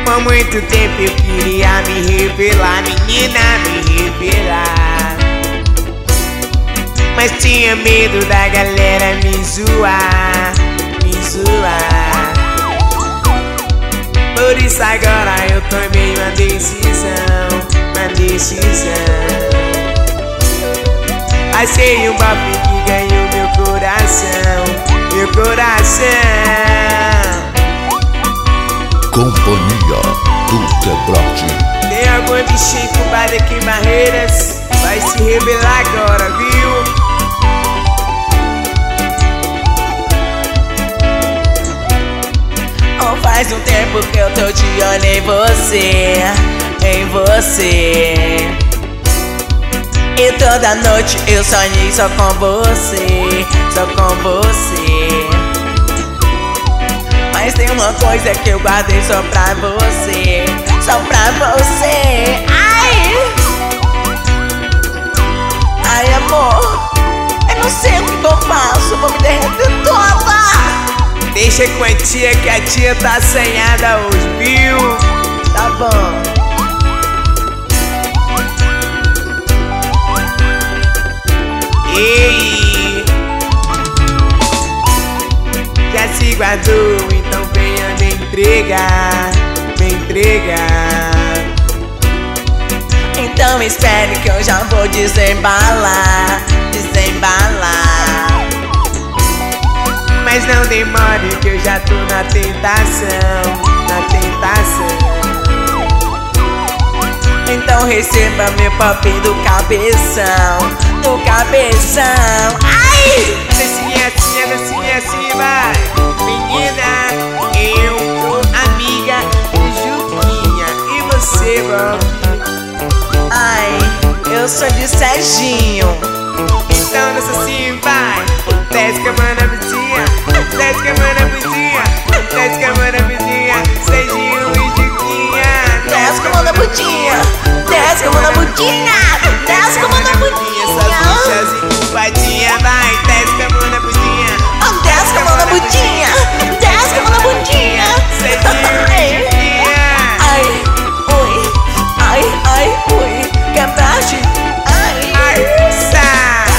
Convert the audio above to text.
Por muito tempo eu queria me revelar, menina, me revelar, mas tinha medo da galera me zoar, me zoar. Por isso agora eu tomei uma decisão, uma decisão. Achei um bofe que ganhou meu coração, meu coração. Companhia do Quebrote. Tem algum bichinho incubado aqui em Barreiras? Vai se revelar agora, viu? Faz um tempo que eu tô de olho em você, em você. E toda noite eu sonhei só com você, só com você. Mas tem uma coisa que eu guardei só pra você, só pra você. Ai, ai amor, eu não sei o que eu faço, vou me derreter toda. Deixa com a tia que a tia tá assanhada hoje, viu? Tá bom. Ei, já se guardou, então venha me entregar, me entregar. Então espere que eu já vou desembalar, desembalar. Mas não demore que eu já tô na tentação, na tentação. Então receba meu papel do cabeção, do cabeção. Ai! Dancinha assim, vai. Menina, eu sou amiga de Juquinha. E você, Bob? Ai, eu sou de Serginho.